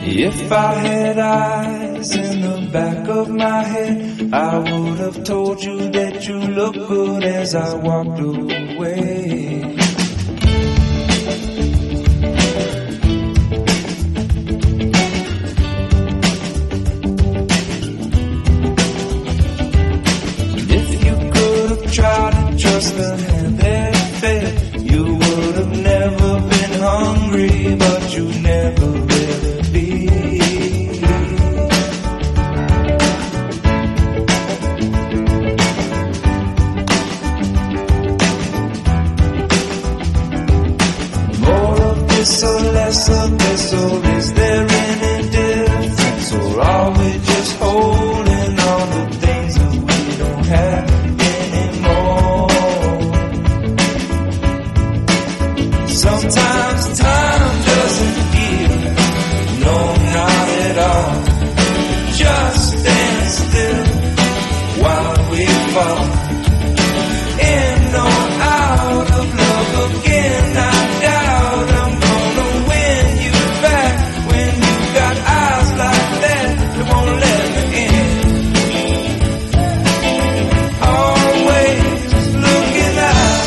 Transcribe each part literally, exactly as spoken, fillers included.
If I had eyes in the back of my head, I would have told you that you look good as I walked away. If you could have tried to trust the hand that fed, you would have never been hungry, but you never really be. More of this or less of this, or is there any difference? Or are we just holding on to things that we don't have anymore? Sometimes time doesn't heal, no, not at all. Just stand still while we fall in or out of love again. I doubt I'm gonna win you back when you got eyes like that that won't let me in. Always looking out.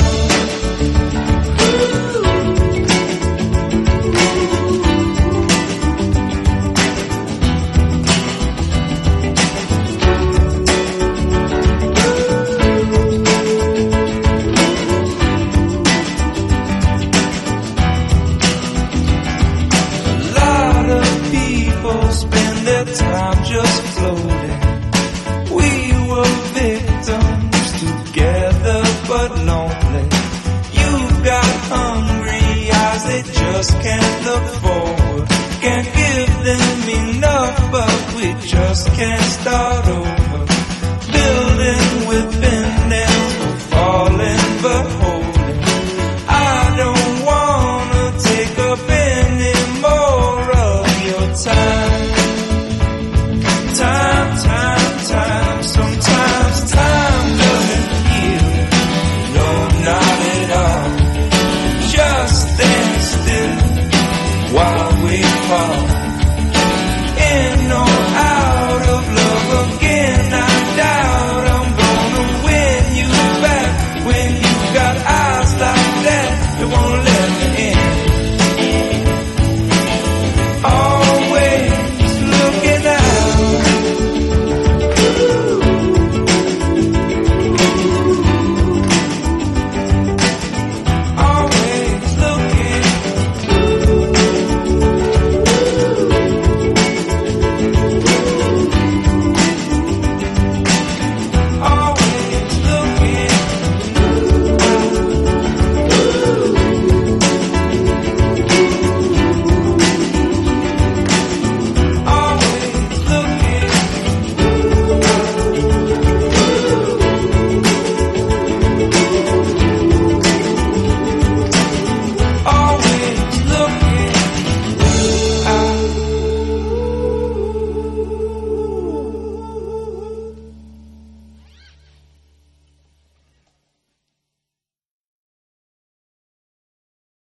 A lot of people spend their time just floating. We were victims together but lonely. You've got hungry eyes, they just can't look forward. Can't give them enough, but we just can't start over.